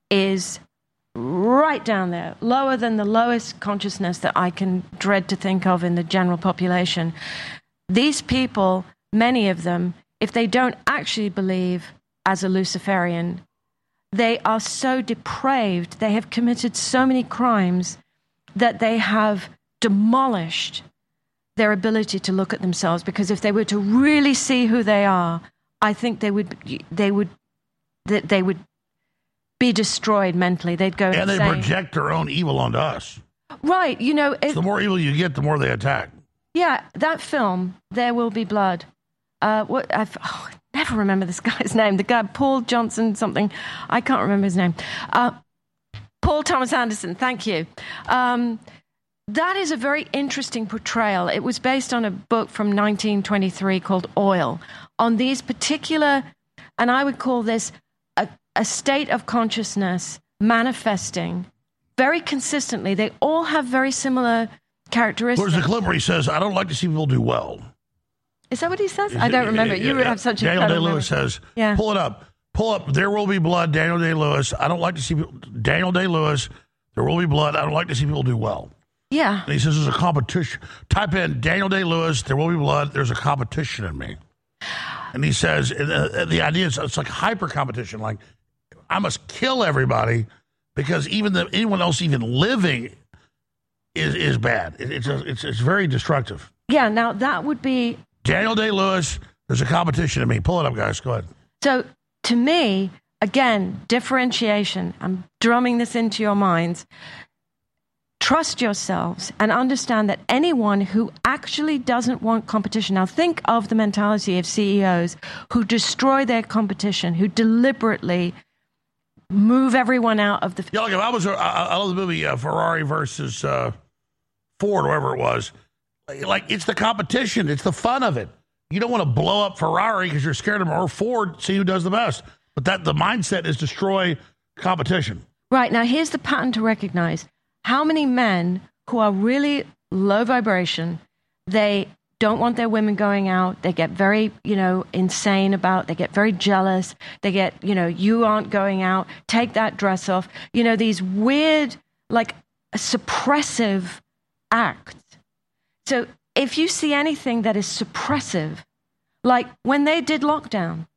is right down there, lower than the lowest consciousness that I can dread to think of in the general population. These people, many of them, if they don't actually believe as a Luciferian, they are so depraved, they have committed so many crimes that they have demolished their ability to look at themselves, because if they were to really see who they are, I think they would they would that they would be destroyed mentally. They'd go and insane. they project their own evil onto us. Right, you know. It, so the more evil you get, the more they attack. Yeah, that film, There Will Be Blood. Uh, what I've oh, I never remember this guy's name. The guy Paul Johnson something. I can't remember his name. Uh, Paul Thomas Anderson. Thank you. Um, That is a very interesting portrayal. It was based on a book from nineteen twenty-three called Oil, on these particular, and I would call this a, a state of consciousness manifesting very consistently. They all have very similar characteristics. There's a clip where he says, I don't like to see people do well. Is that what he says? I don't remember. You would have such a Daniel Day-Lewis says, yeah. pull it up. Pull up, There Will Be Blood, Daniel Day-Lewis. I don't like to see people, Daniel Day-Lewis, There Will Be Blood. I don't like to see people do well. Yeah. And he says there's a competition. Type in Daniel Day-Lewis, There Will Be Blood. There's a competition in me. And he says, uh, the idea is it's like hyper competition. Like, I must kill everybody because even the, anyone else even living is is bad. It, it's, a, it's it's very destructive. Yeah, now that would be... Daniel Day-Lewis, There's a competition to me. Pull it up, guys. Go ahead. So to me, again, differentiation. I'm drumming this into your minds. Trust yourselves and understand that anyone who actually doesn't want competition. Now, think of the mentality of C E Os who destroy their competition, who deliberately move everyone out of the. Yeah, look, if I was, a, I, I love the movie uh, Ferrari versus uh, Ford, or whatever it was. Like, it's the competition, it's the fun of it. You don't want to blow up Ferrari because you're scared of them, or Ford, see who does the best. But that the mindset is destroy competition. Right now, here's the pattern to recognize. How many men who are really low vibration, they don't want their women going out, they get very, you know, insane about, they get very jealous, they get, you know, you aren't going out, take that dress off, you know, these weird, like, suppressive acts. So if you see anything that is suppressive, like when they did lockdown,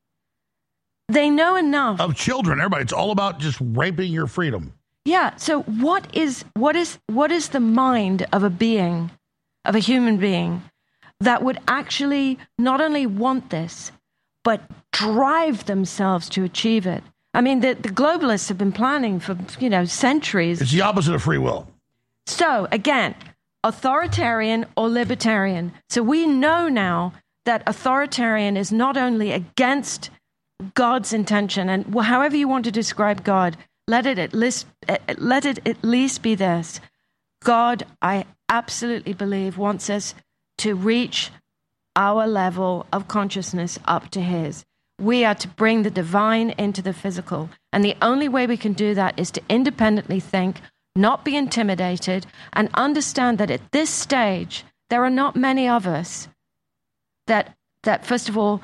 they know enough. Of children, everybody, it's all about just raping your freedom. Yeah. So what is what is what is the mind of a being, of a human being, that would actually not only want this, but drive themselves to achieve it? I mean, the, the globalists have been planning for, you know, centuries. It's the opposite of free will. So again, authoritarian or libertarian. So we know now that authoritarian is not only against God's intention, and however you want to describe God, let it at least, let it at least be this. God, I absolutely believe, wants us to reach our level of consciousness up to his. We are to bring the divine into the physical. And the only way we can do that is to independently think, not be intimidated, and understand that at this stage, there are not many of us that, that first of all,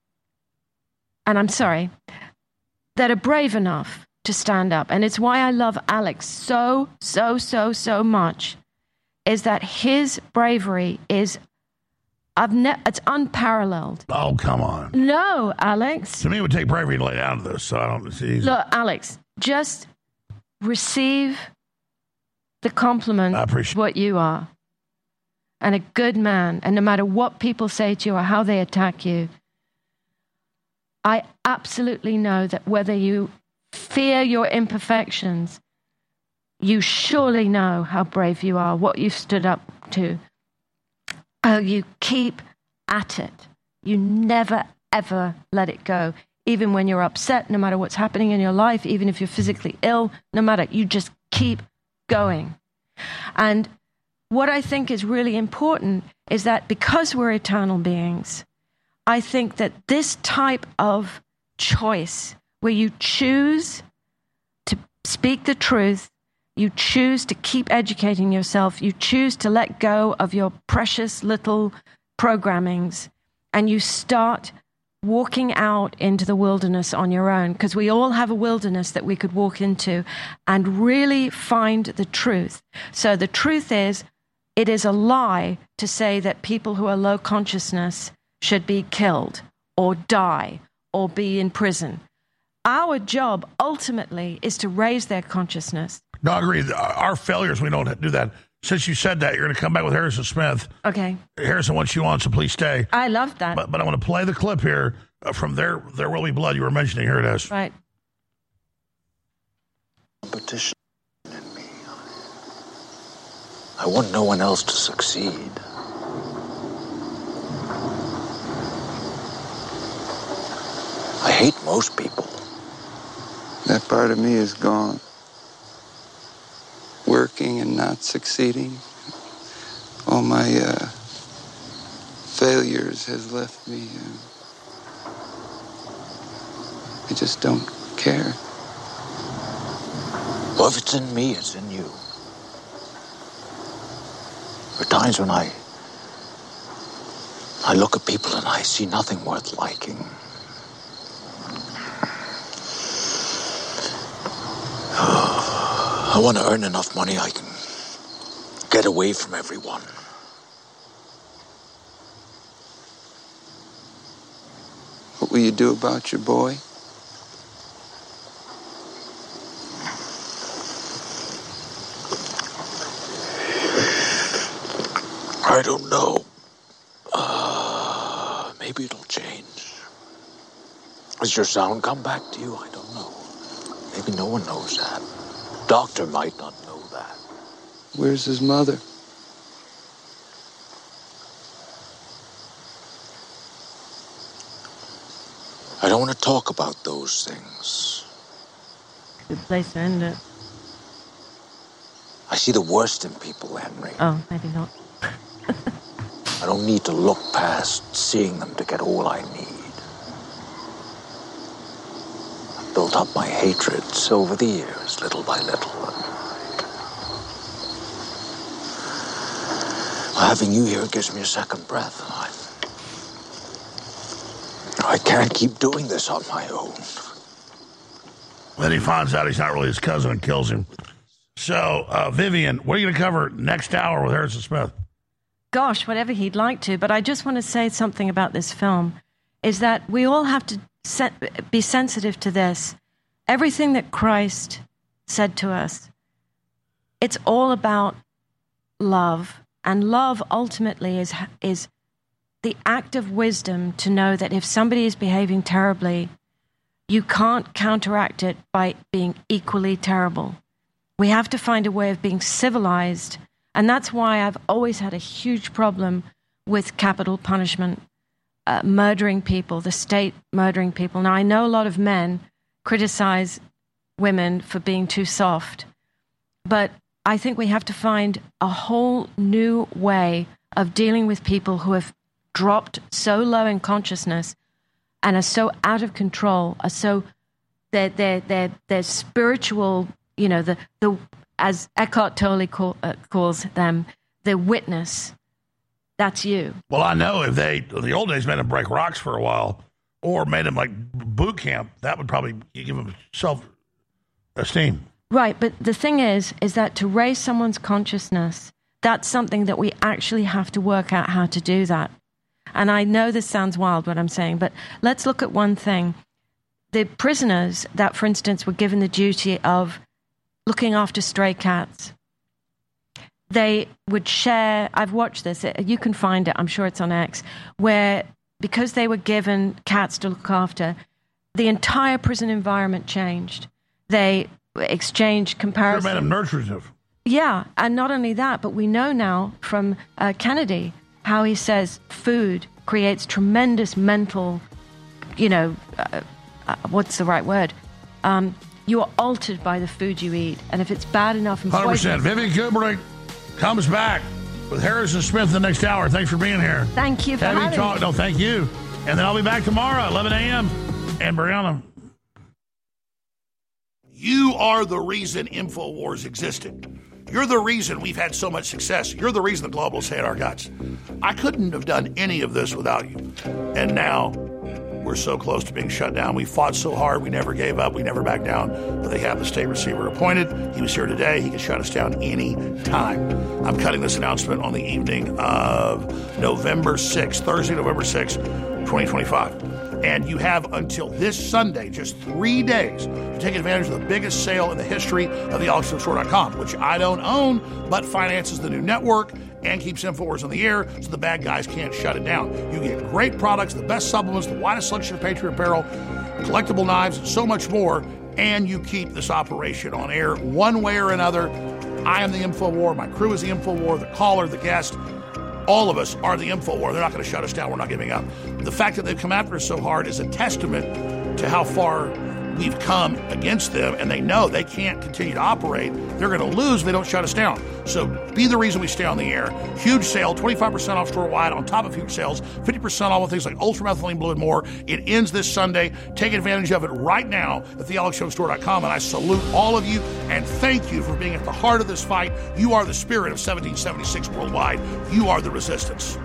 and I'm sorry, that are brave enough to stand up. And it's why I love Alex so, so, so, so much, is that his bravery is, I've ne- it's unparalleled. Oh, come on. No, Alex. To me, it would take bravery to lay down to this, so I don't see. Look, Alex, just receive the compliment of what you are. And a good man. And no matter what people say to you or how they attack you, I absolutely know that whether you fear your imperfections, you surely know how brave you are, what you've stood up to. Oh, you keep at it. You never, ever let it go. Even when you're upset, no matter what's happening in your life, even if you're physically ill, no matter, you just keep going. And what I think is really important is that because we're eternal beings, I think that this type of choice where you choose to speak the truth, you choose to keep educating yourself, you choose to let go of your precious little programmings, and you start walking out into the wilderness on your own, because we all have a wilderness that we could walk into and really find the truth. So the truth is, it is a lie to say that people who are low consciousness should be killed or die or be in prison. Our job ultimately is to raise their consciousness. No, I agree. Our failures, we don't do that. Since you said that, you're going to come back with Harrison Smith. Okay. Harrison wants you on, so please stay. I love that. But, but I want to play the clip here uh, from There There Will Be Blood you were mentioning. Here it is. Right. Competition in me. I want no one else to succeed. I hate most people. That part of me is gone. Working and not succeeding. All my uh, failures has left me. Uh, I just don't care. Well, if it's in me, it's in you. There are times when I... I look at people and I see nothing worth liking. I want to earn enough money I can get away from everyone. What will you do about your boy? I don't know. Uh, maybe it'll change. Has your sound come back to you? I don't know. Maybe no one knows that. Doctor might not know that. Where's his mother? I don't want to talk about those things. Good place to end it. I see the worst in people, Henry. Oh, maybe not. I don't need to look past seeing them to get all I need. I've built up my hatreds over the years, little by little. Having you here gives me a second breath. I, I can't keep doing this on my own. Then he finds out he's not really his cousin and kills him. So, uh, Vivian, what are you going to cover next hour with Harrison Smith? Gosh, whatever he'd like to. But I just want to say something about this film, is that we all have to set, be sensitive to this. Everything that Christ said to us, it's all about love. And love ultimately is is the act of wisdom to know that if somebody is behaving terribly, you can't counteract it by being equally terrible. We have to find a way of being civilized. And that's why I've always had a huge problem with capital punishment, uh, murdering people, the state murdering people. Now, I know a lot of men criticize women for being too soft, but I think we have to find a whole new way of dealing with people who have dropped so low in consciousness and are so out of control, are so their their their their spiritual, you know, the the as Eckhart Tolle call, uh, calls them, the witness. That's you. Well, I know if they in the old days made them break rocks for a while, or made them like boot camp, that would probably give them self-esteem. Right, but the thing is, is that to raise someone's consciousness, that's something that we actually have to work out how to do that. And I know this sounds wild, what I'm saying, but let's look at one thing. The prisoners that, for instance, were given the duty of looking after stray cats, they would share, I've watched this, you can find it, I'm sure it's on X, where because they were given cats to look after, the entire prison environment changed. They exchange comparison. Sure made them nutritive. Yeah, and not only that, but we know now from uh, Kennedy how he says food creates tremendous mental, you know, uh, uh, what's the right word? Um, you are altered by the food you eat, and if it's bad enough and one hundred percent. Vivian Kubrick comes back with Harrison Smith the next hour. Thanks for being here. Thank you for Heavy having talk. me. No, thank you. And then I'll be back tomorrow, eleven a.m. And Brianna, you are the reason InfoWars existed. You're the reason we've had so much success. You're the reason the globalists hate our guts. I couldn't have done any of this without you. And now we're so close to being shut down. We fought so hard. We never gave up. We never backed down. But they have the state receiver appointed. He was here today. He can shut us down any time. I'm cutting this announcement on the evening of November sixth, Thursday, November sixth, twenty twenty-five. And you have until this Sunday, just three days, to take advantage of the biggest sale in the history of the alex jones store dot com, which I don't own, but finances the new network and keeps InfoWars on the air so the bad guys can't shut it down. You get great products, the best supplements, the widest selection of Patriot apparel, collectible knives, and so much more, and you keep this operation on air one way or another. I am the InfoWar. My crew is the InfoWar, the caller, the guest. All of us are the InfoWar. They're not going to shut us down. We're not giving up. The fact that they've come after us so hard is a testament to how far we've come against them, and they know they can't continue to operate. They're going to lose if they don't shut us down. So be the reason we stay on the air. Huge sale, twenty-five percent off store-wide on top of huge sales, fifty percent off on things like ultramethylene blue and more. It ends this Sunday. Take advantage of it right now at the alex jones store dot com, and I salute all of you and thank you for being at the heart of this fight. You are the spirit of seventeen seventy-six worldwide. You are the resistance.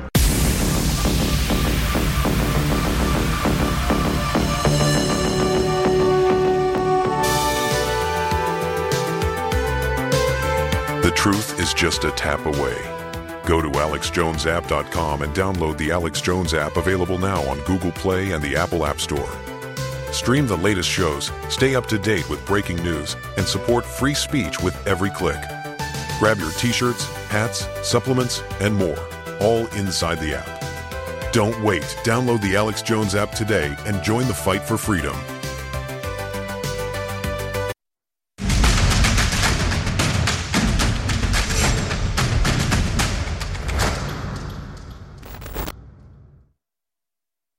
The truth is just a tap away. Go to alex jones app dot com and download the Alex Jones app, available now on Google Play and the Apple App Store. Stream the latest shows, stay up to date with breaking news, and support free speech with every click. Grab your t-shirts, hats, supplements, and more, all inside the app. Don't wait. Download the Alex Jones app today and join the fight for freedom.